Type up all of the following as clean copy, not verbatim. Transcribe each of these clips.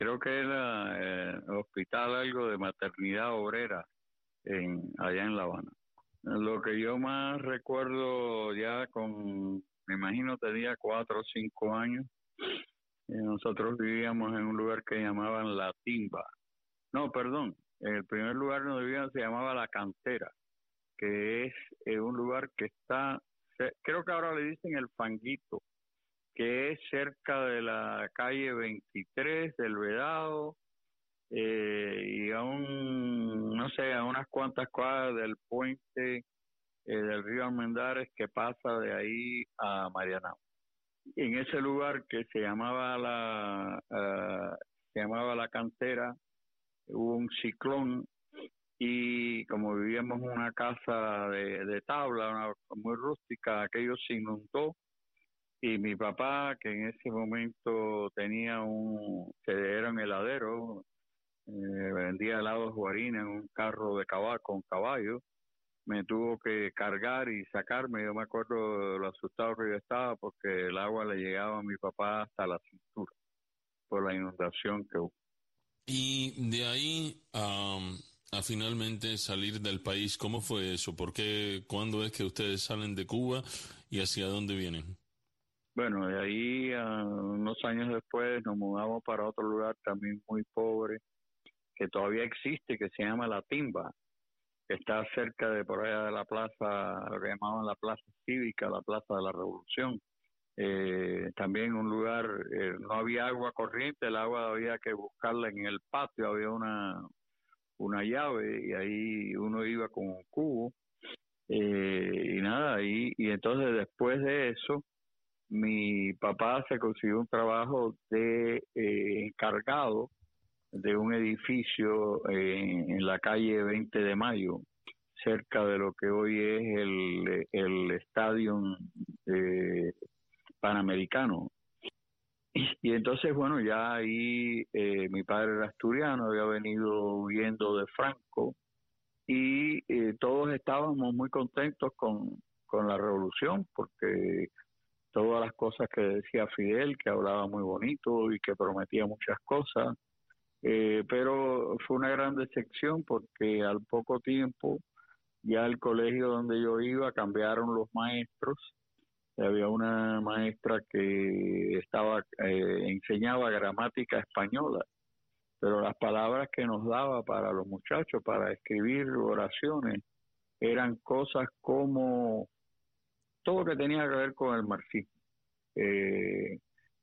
creo que era hospital algo de maternidad obrera allá en La Habana. Lo que yo más recuerdo ya me imagino tenía 4 o 5 años, nosotros vivíamos en un lugar que llamaban La Timba. No, perdón, el primer lugar donde vivíamos se llamaba La Cantera, que es un lugar que está, creo que ahora le dicen El Fanguito, que es cerca de la calle 23 del Vedado, y no sé, a unas cuantas cuadras del puente del río Almendares que pasa de ahí a Marianao. En ese lugar que se llamaba La Cantera, hubo un ciclón y como vivíamos en una casa de tabla, muy rústica, aquello se inundó y mi papá, que en ese momento era un heladero, vendía helados Guarina en un carro con caballo, me tuvo que cargar y sacarme. Yo me acuerdo de lo asustado que yo estaba porque el agua le llegaba a mi papá hasta la cintura por la inundación que hubo. Y de ahí a finalmente salir del país, ¿cómo fue eso? ¿Por qué? ¿Cuándo es que ustedes salen de Cuba y hacia dónde vienen? Bueno, de ahí unos años después nos mudamos para otro lugar también muy pobre, que todavía existe, que se llama La Timba, que está cerca de por allá de la plaza, lo que llamaban la plaza cívica, la plaza de la Revolución. También un lugar, no había agua corriente, el agua había que buscarla en el patio, había una llave y ahí uno iba con un cubo, y nada, y entonces después de eso, mi papá se consiguió un trabajo de encargado de un edificio en la calle 20 de Mayo, cerca de lo que hoy es el estadio Panamericano. Y entonces, bueno, ya ahí mi padre era asturiano, había venido huyendo de Franco y todos estábamos muy contentos con la revolución porque todas las cosas que decía Fidel, que hablaba muy bonito y que prometía muchas cosas, pero fue una gran decepción porque al poco tiempo ya el colegio donde yo iba cambiaron los maestros. Había una maestra que enseñaba gramática española, pero las palabras que nos daba para los muchachos para escribir oraciones eran cosas como todo lo que tenía que ver con el marxismo. Eh,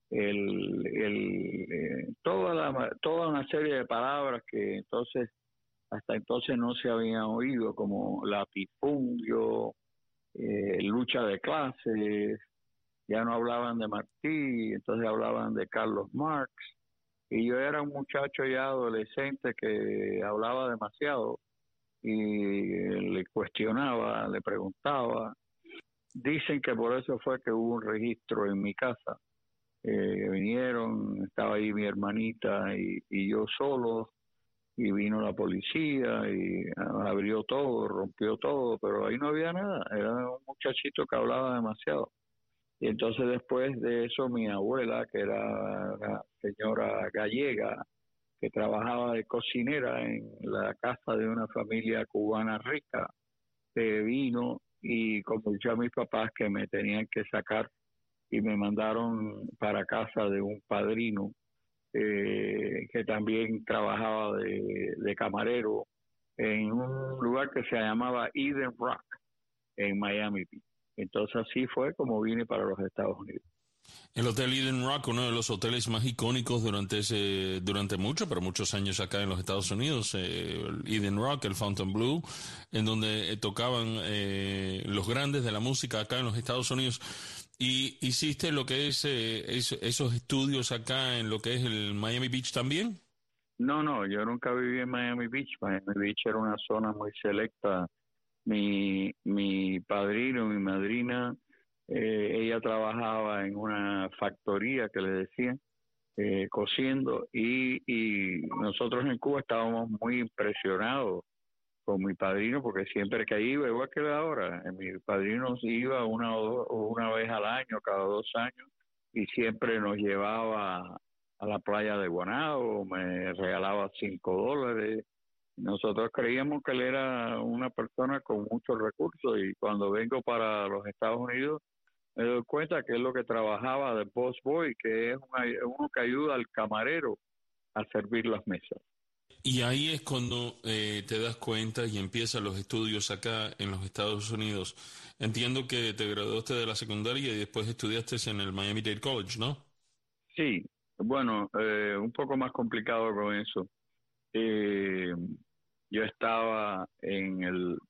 toda una serie de palabras que hasta entonces no se habían oído, como latifundio, lucha de clases. Ya no hablaban de Martí, entonces hablaban de Carlos Marx, y yo era un muchacho ya adolescente que hablaba demasiado y le cuestionaba, le preguntaba. Dicen que por eso fue que hubo un registro en mi casa. Vinieron, estaba ahí mi hermanita y yo solo, y vino la policía y abrió todo, rompió todo, pero ahí no había nada, era un muchachito que hablaba demasiado. Y entonces después de eso mi abuela, que era una señora gallega, que trabajaba de cocinera en la casa de una familia cubana rica, vino y convenció a mis papás que me tenían que sacar y me mandaron para casa de un padrino que también trabajaba de camarero en un lugar que se llamaba Eden Rock en Miami Beach. Entonces así fue como vine para los Estados Unidos. El Hotel Eden Rock, uno de los hoteles más icónicos durante muchos años acá en los Estados Unidos, el Eden Rock, el Fontainebleau, en donde tocaban los grandes de la música acá en los Estados Unidos. ¿Y hiciste lo que es esos estudios acá en lo que es el Miami Beach también? No, yo nunca viví en Miami Beach. Miami Beach era una zona muy selecta. Mi padrino, mi madrina, ella trabajaba en una factoría que le decían, cosiendo, y nosotros en Cuba estábamos muy impresionados con mi padrino porque siempre que iba, igual que ahora, mi padrino iba una vez al año, cada 2 años, y siempre nos llevaba a la playa de Guanabo, me regalaba $5. Nosotros creíamos que él era una persona con muchos recursos, y cuando vengo para los Estados Unidos me doy cuenta que es lo que trabajaba de busboy, que es uno que ayuda al camarero a servir las mesas. Y ahí es cuando te das cuenta y empiezan los estudios acá en los Estados Unidos. Entiendo que te graduaste de la secundaria y después estudiaste en el Miami-Dade College, ¿no? Sí, bueno, un poco más complicado con eso. Yo estaba en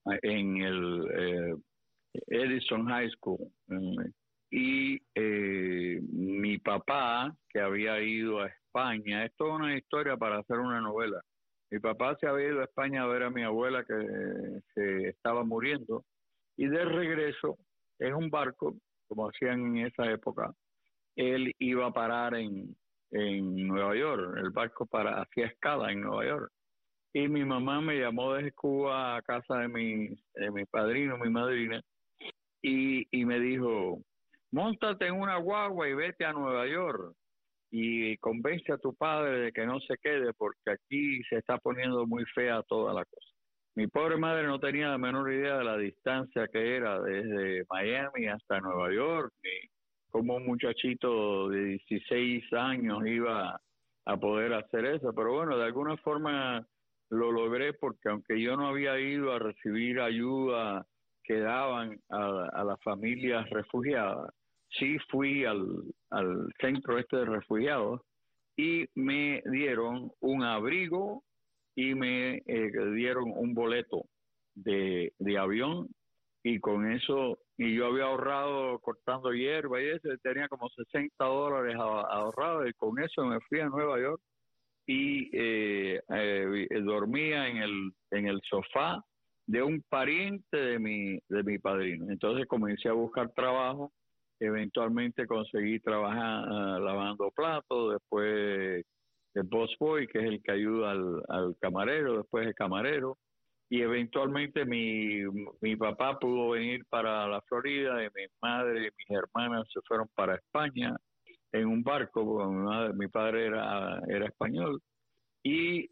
el Edison High School, y mi papá, que había ido a España, esto es una historia para hacer una novela. Mi papá se había ido a España a ver a mi abuela que se estaba muriendo, y de regreso en un barco, como hacían en esa época, él iba a parar en Nueva York. El barco hacía escala en Nueva York. Y mi mamá me llamó desde Cuba a casa de mi padrino, mi madrina, y me dijo: móntate en una guagua y vete a Nueva York y convence a tu padre de que no se quede, porque aquí se está poniendo muy fea toda la cosa. Mi pobre madre no tenía la menor idea de la distancia que era desde Miami hasta Nueva York, ni cómo un muchachito de 16 años iba a poder hacer eso. Pero bueno, de alguna forma lo logré, porque aunque yo no había ido a recibir ayuda que daban a las familias refugiadas, sí fui al centro de refugiados, y me dieron un abrigo y me dieron un boleto de avión, y con eso, y yo había ahorrado cortando hierba y eso, tenía como $60 ahorrado, y con eso me fui a Nueva York y dormía en el sofá de un pariente de mi padrino. Entonces comencé a buscar trabajo. Eventualmente conseguí trabajar lavando platos, después el busboy, que es el que ayuda al camarero, después el camarero, y eventualmente mi papá pudo venir para la Florida, y mi madre y mis hermanas se fueron para España en un barco, porque mi padre era español. Y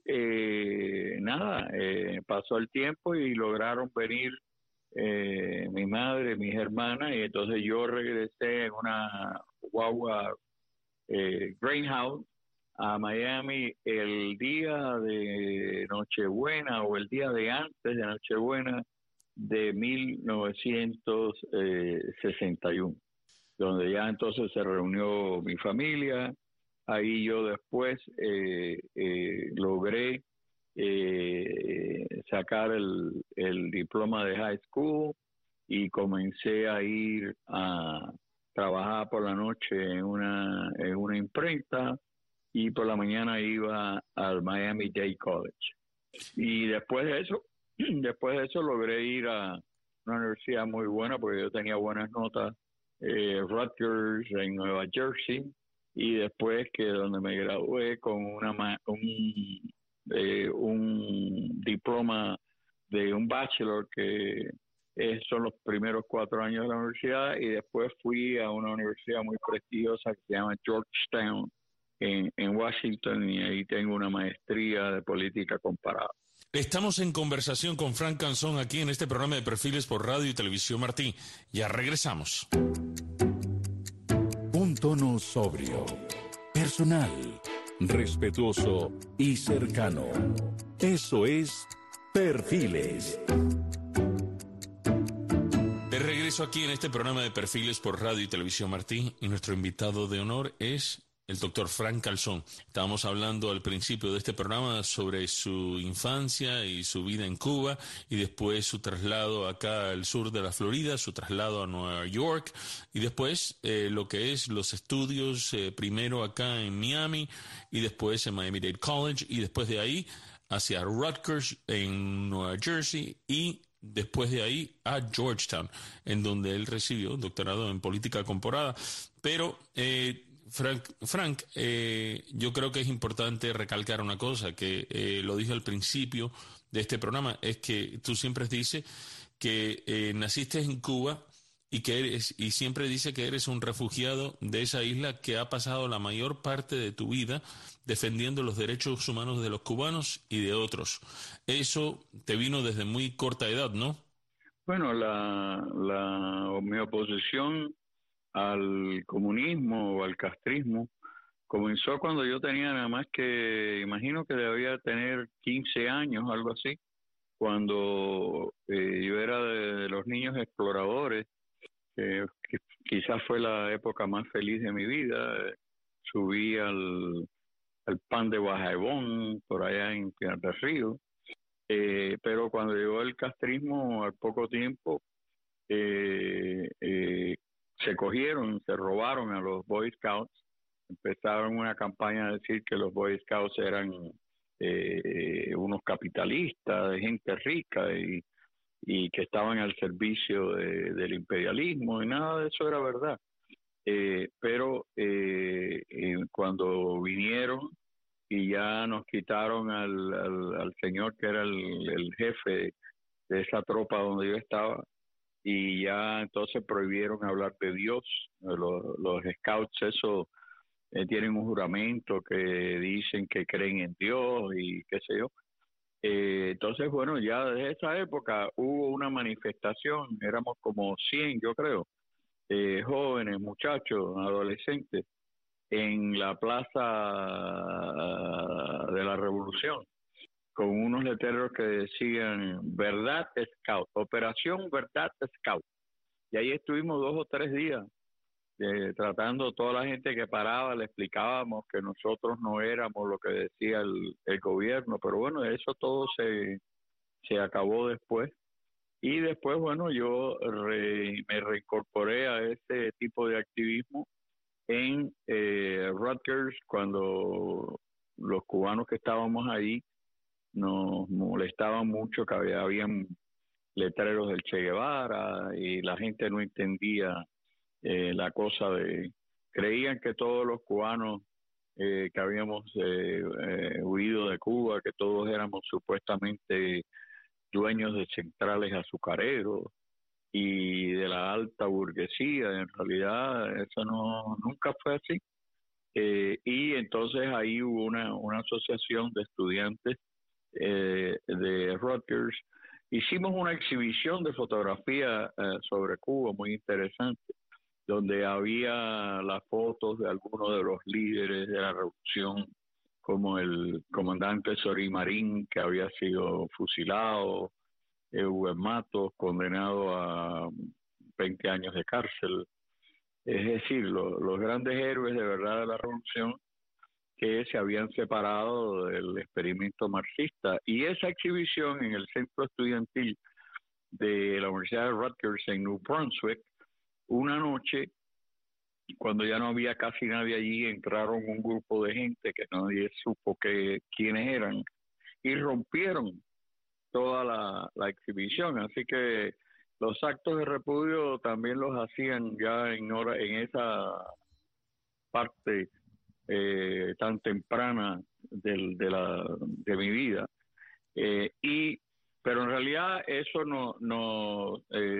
pasó el tiempo y lograron venir mi madre, mis hermanas, y entonces yo regresé en una guagua Greyhound a Miami el día de Nochebuena, o el día de antes de Nochebuena de 1961, donde ya entonces se reunió mi familia. Ahí yo después logré sacar el diploma de high school, y comencé a ir a trabajar por la noche en una imprenta, y por la mañana iba al Miami-Dade College. Y después de eso logré ir a una universidad muy buena, porque yo tenía buenas notas, Rutgers en Nueva Jersey, y después que donde me gradué con un diploma de un bachelor, que son los primeros 4 años de la universidad, y después fui a una universidad muy prestigiosa que se llama Georgetown en Washington, y ahí tengo una maestría de política comparada. Estamos en conversación con Frank Calzón aquí en este programa de Perfiles por Radio y Televisión Martí. Ya regresamos. Un tono sobrio, personal, respetuoso y cercano. Eso es Perfiles. De regreso aquí en este programa de Perfiles por Radio y Televisión Martí, y nuestro invitado de honor es el doctor Frank Calzón. Estábamos hablando al principio de este programa sobre su infancia y su vida en Cuba, y después su traslado acá al sur de la Florida, su traslado a Nueva York, y después lo que es los estudios, primero acá en Miami, y después en Miami-Dade College, y después de ahí hacia Rutgers en Nueva Jersey, y después de ahí a Georgetown, en donde él recibió un doctorado en política comparada. Pero Frank, yo creo que es importante recalcar una cosa que lo dije al principio de este programa, es que tú siempre dices que naciste en Cuba, y siempre dice que eres un refugiado de esa isla que ha pasado la mayor parte de tu vida defendiendo los derechos humanos de los cubanos y de otros. Eso te vino desde muy corta edad, ¿no? Bueno, mi oposición al comunismo o al castrismo comenzó cuando yo tenía nada más que, imagino que debía tener 15 años, algo así, cuando yo era de los niños exploradores, que quizás fue la época más feliz de mi vida. Subí al Pan de Guajabón, por allá en Pinar del Río, pero cuando llegó el castrismo, al poco tiempo, se robaron a los Boy Scouts, empezaron una campaña a decir que los Boy Scouts eran unos capitalistas, de gente rica y que estaban al servicio del imperialismo, y nada de eso era verdad. Pero cuando vinieron y ya nos quitaron al señor que era el jefe de esa tropa donde yo estaba, y ya entonces prohibieron hablar de Dios. Los scouts, eso, tienen un juramento que dicen que creen en Dios y qué sé yo. Entonces, bueno, ya desde esa época hubo una manifestación, éramos como 100, yo creo, jóvenes, muchachos, adolescentes, en la Plaza de la Revolución, con unos letreros que decían Verdad Scout, Operación Verdad Scout. Y ahí estuvimos 2 o 3 días tratando, toda la gente que paraba, le explicábamos que nosotros no éramos lo que decía el gobierno, pero bueno, eso todo se acabó después. Y después, bueno, yo me reincorporé a ese tipo de activismo en Rutgers, cuando los cubanos que estábamos ahí nos molestaban mucho que habían letreros del Che Guevara y la gente no entendía la cosa creían que todos los cubanos que habíamos huido de Cuba, que todos éramos supuestamente dueños de centrales azucareros y de la alta burguesía. En realidad eso nunca fue así. Y entonces ahí hubo una asociación de estudiantes de Rutgers. Hicimos una exhibición de fotografía sobre Cuba muy interesante, donde había las fotos de algunos de los líderes de la revolución, como el comandante Sorí Marín, que había sido fusilado, Hugo Matos, condenado a 20 años de cárcel. Es decir, los grandes héroes de verdad de la revolución que se habían separado del experimento marxista. Y esa exhibición en el centro estudiantil de la Universidad de Rutgers en New Brunswick, una noche, cuando ya no había casi nadie allí, entraron un grupo de gente que nadie supo quiénes eran y rompieron toda la exhibición. Así que los actos de repudio también los hacían ya en esa parte tan temprana de mi vida. Pero en realidad eso nos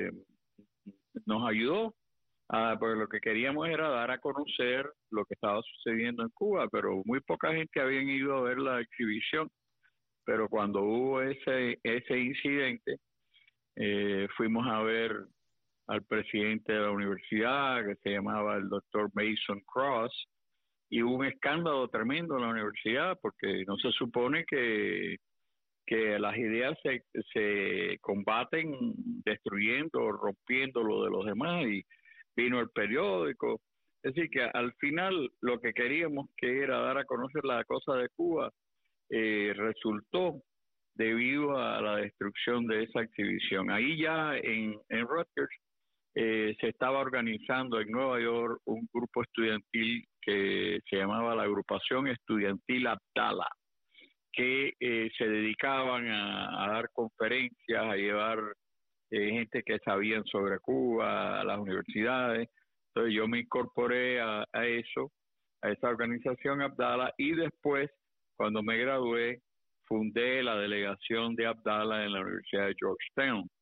ayudó, porque lo que queríamos era dar a conocer lo que estaba sucediendo en Cuba, pero muy poca gente había ido a ver la exhibición. Pero cuando hubo ese incidente, fuimos a ver al presidente de la universidad, que se llamaba el doctor Mason Cross, y hubo un escándalo tremendo en la universidad, porque no se supone que las ideas se combaten destruyendo o rompiendo lo de los demás, y vino el periódico. Es decir, que al final lo que queríamos, que era dar a conocer la cosa de Cuba, resultó debido a la destrucción de esa exhibición. Ahí ya en Rutgers se estaba organizando en Nueva York un grupo estudiantil que se llamaba la Agrupación Estudiantil Abdala, que se dedicaban a dar conferencias, a llevar gente que sabían sobre Cuba a las universidades. Entonces yo me incorporé a eso, a esa organización Abdala, y después, cuando me gradué, fundé la delegación de Abdala en la Universidad de Georgetown.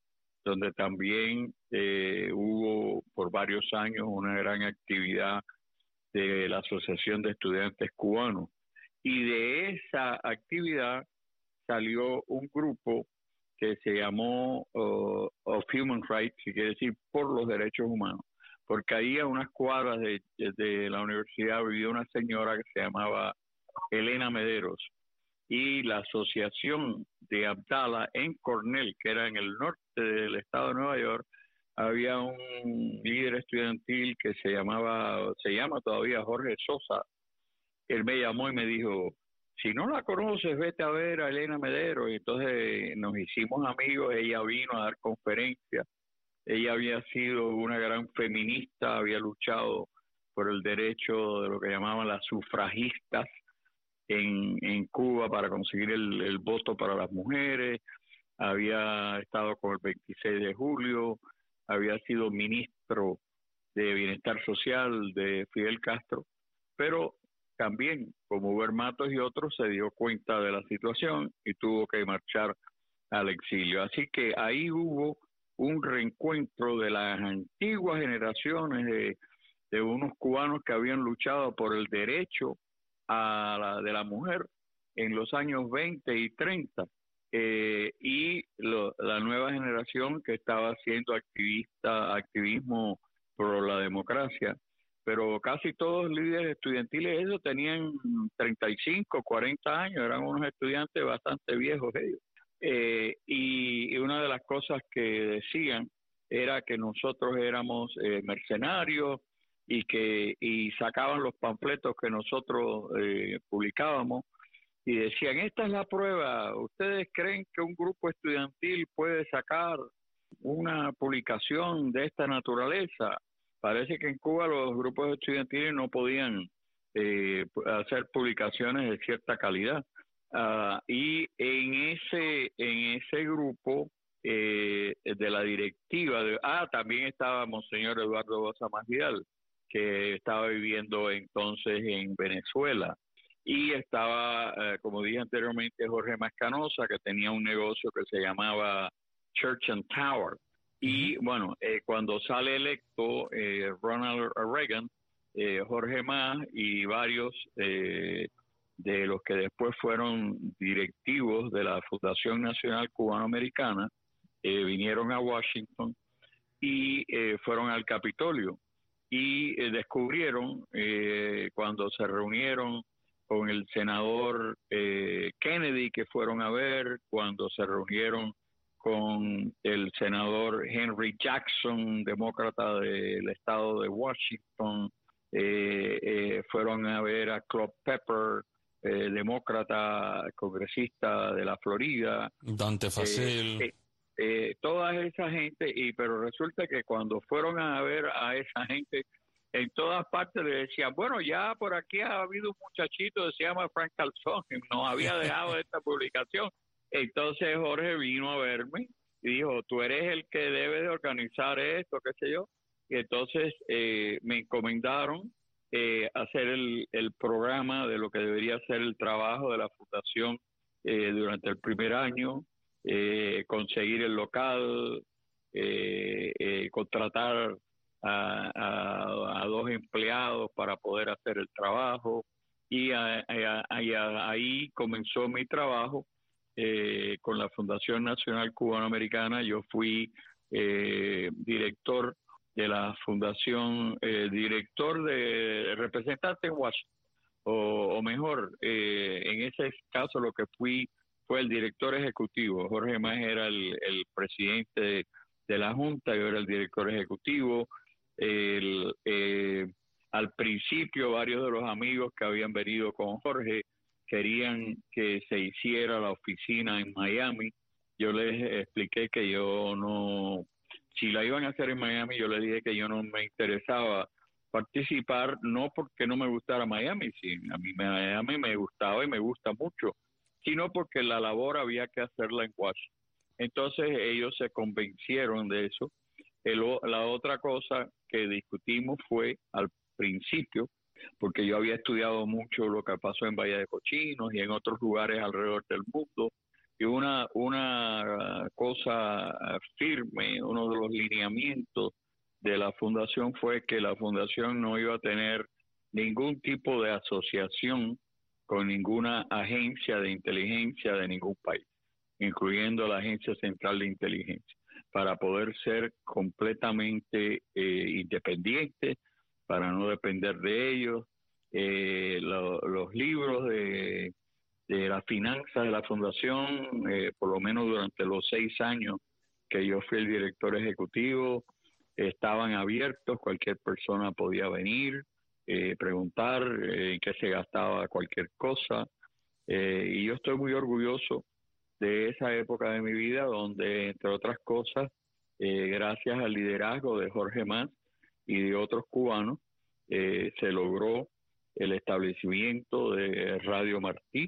donde también hubo por varios años una gran actividad de la Asociación de Estudiantes Cubanos. Y de esa actividad salió un grupo que se llamó of Human Rights, que quiere decir por los derechos humanos, porque ahí a unas cuadras de la universidad vivía una señora que se llamaba Elena Mederos, y la asociación de Abdala en Cornell, que era en el norte del estado de Nueva York, había un líder estudiantil que se llama todavía Jorge Sosa. Él me llamó y me dijo, si no la conoces, vete a ver a Elena Medero. Y entonces nos hicimos amigos, ella vino a dar conferencias. Ella había sido una gran feminista, había luchado por el derecho de lo que llamaban las sufragistas en Cuba para conseguir el voto para las mujeres, había estado con el 26 de julio, había sido ministro de Bienestar Social de Fidel Castro, pero también, como Huber Matos y otros, se dio cuenta de la situación y tuvo que marchar al exilio. Así que ahí hubo un reencuentro de las antiguas generaciones de unos cubanos que habían luchado por el derecho de la mujer en los años 20 y 30, y la nueva generación que estaba haciendo activismo por la democracia, pero casi todos los líderes estudiantiles ellos tenían 35, 40 años, eran unos estudiantes bastante viejos ellos. Y una de las cosas que decían era que nosotros éramos mercenarios y sacaban los panfletos que nosotros publicábamos y decían, esta es la prueba, ¿ustedes creen que un grupo estudiantil puede sacar una publicación de esta naturaleza? Parece que en Cuba los grupos estudiantiles no podían hacer publicaciones de cierta calidad. Y en ese grupo de la directiva, también estaba Monseñor Eduardo Boza Masvidal, que estaba viviendo entonces en Venezuela, y estaba, como dije anteriormente, Jorge Mascanosa, que tenía un negocio que se llamaba Church and Tower. Y bueno, cuando sale electo Ronald Reagan, Jorge Mas y varios de los que después fueron directivos de la Fundación Nacional Cubanoamericana vinieron a Washington y fueron al Capitolio y descubrieron cuando se reunieron con el senador Kennedy, que fueron a ver, cuando se reunieron con el senador Henry Jackson, demócrata del estado de Washington, fueron a ver a Claude Pepper, demócrata congresista de la Florida, Dante Facel, toda esa gente, pero resulta que cuando fueron a ver a esa gente, en todas partes le decían, bueno, ya por aquí ha habido un muchachito que se llama Frank Calzón, que nos había dejado esta publicación. Entonces Jorge vino a verme y dijo, tú eres el que debe de organizar esto, qué sé yo. Y entonces me encomendaron hacer el programa de lo que debería ser el trabajo de la fundación durante el primer año, conseguir el local, contratar a 2 empleados para poder hacer el trabajo, y ahí comenzó mi trabajo con la Fundación Nacional Cubanoamericana. Yo fui director de la fundación, director de representante en Washington, o mejor, en ese caso lo que fui fue el director ejecutivo. Jorge Mas era el presidente de la Junta, yo era el director ejecutivo. Al principio varios de los amigos que habían venido con Jorge querían que se hiciera la oficina en Miami. Yo les expliqué que yo no, si la iban a hacer en Miami, yo les dije que yo no me interesaba participar, no porque no me gustara Miami, sí, a mí Miami me gustaba y me gusta mucho, sino porque la labor había que hacerla en Washington. Entonces ellos se convencieron de eso. La otra cosa que discutimos fue al principio, porque yo había estudiado mucho lo que pasó en Bahía de Cochinos y en otros lugares alrededor del mundo, Y una cosa firme, uno de los lineamientos de la fundación fue que la fundación no iba a tener ningún tipo de asociación con ninguna agencia de inteligencia de ningún país, incluyendo la Agencia Central de Inteligencia, para poder ser completamente independientes, para no depender de ellos. Los libros de la finanza de la fundación, por lo menos durante los 6 años que yo fui el director ejecutivo, estaban abiertos, cualquier persona podía venir, preguntar en qué se gastaba cualquier cosa, y yo estoy muy orgulloso de esa época de mi vida donde, entre otras cosas, gracias al liderazgo de Jorge Mas y de otros cubanos, se logró el establecimiento de Radio Martí,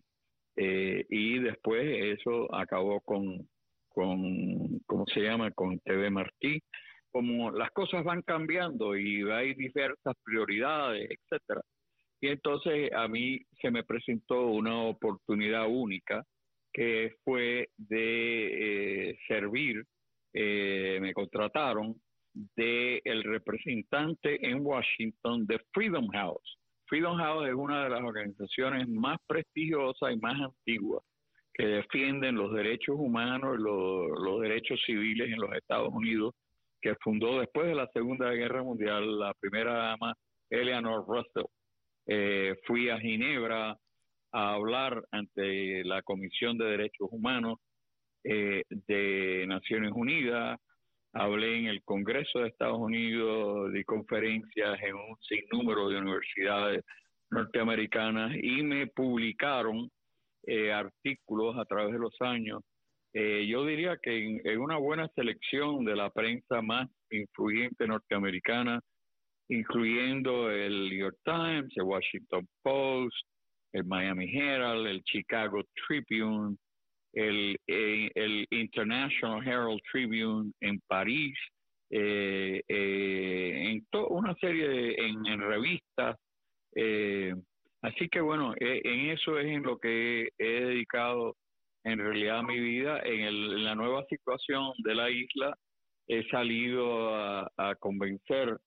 y después eso acabó con ¿cómo se llama?, con TV Martí. Como las cosas van cambiando y hay diversas prioridades, etcétera. Y entonces a mí se me presentó una oportunidad única, que fue de servir, me contrataron de el representante en Washington de Freedom House. Freedom House es una de las organizaciones más prestigiosas y más antiguas que defienden los derechos humanos, los derechos civiles en los Estados Unidos, que fundó después de la Segunda Guerra Mundial la primera dama Eleanor Roosevelt. Fui a Ginebra a hablar ante la Comisión de Derechos Humanos de Naciones Unidas, hablé en el Congreso de Estados Unidos, di conferencias en un sinnúmero de universidades norteamericanas y me publicaron artículos a través de los años. Yo diría que en una buena selección de la prensa más influyente norteamericana, incluyendo el New York Times, el Washington Post, el Miami Herald, el Chicago Tribune, el International Herald Tribune en París, en una serie en revistas. Así que bueno, en eso es en lo que he dedicado en realidad mi vida. En la nueva situación de la isla he salido a convencer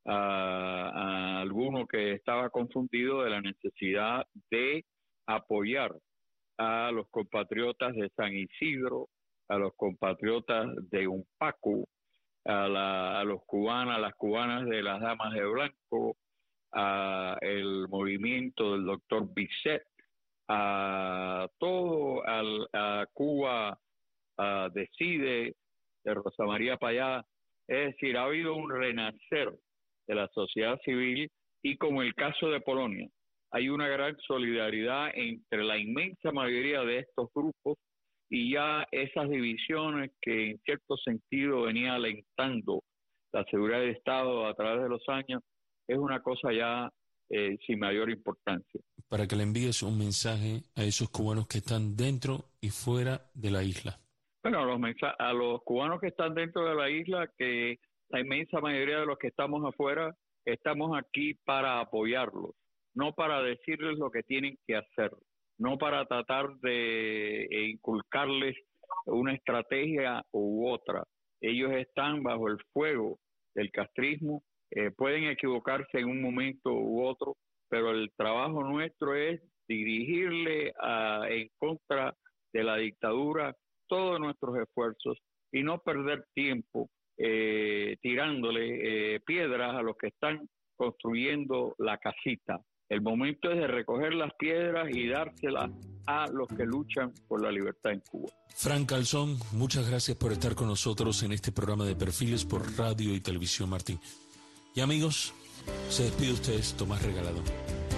a alguno que estaba confundido de la necesidad de apoyar a los compatriotas de San Isidro, a los compatriotas de Umpacu, a los cubanos, a las cubanas de las Damas de Blanco, a el movimiento del doctor Bisset, a todo, a Cuba Decide, de Rosa María Payá. Es decir, ha habido un renacer de la sociedad civil, y como el caso de Polonia, hay una gran solidaridad entre la inmensa mayoría de estos grupos, y ya esas divisiones que en cierto sentido venía alentando la seguridad del Estado a través de los años, es una cosa ya sin mayor importancia. Para que le envíes un mensaje a esos cubanos que están dentro y fuera de la isla. Bueno, a los cubanos que están dentro de la isla, que la inmensa mayoría de los que estamos afuera, estamos aquí para apoyarlos, no para decirles lo que tienen que hacer, no para tratar de inculcarles una estrategia u otra. Ellos están bajo el fuego del castrismo, pueden equivocarse en un momento u otro, pero el trabajo nuestro es dirigirle en contra de la dictadura todos nuestros esfuerzos y no perder tiempo tirándole piedras a los que están construyendo la casita. El momento es de recoger las piedras y dárselas a los que luchan por la libertad en Cuba. Frank Calzón, muchas gracias por estar con nosotros en este programa de Perfiles por Radio y Televisión Martí. Y amigos, se despide ustedes Tomás Regalado.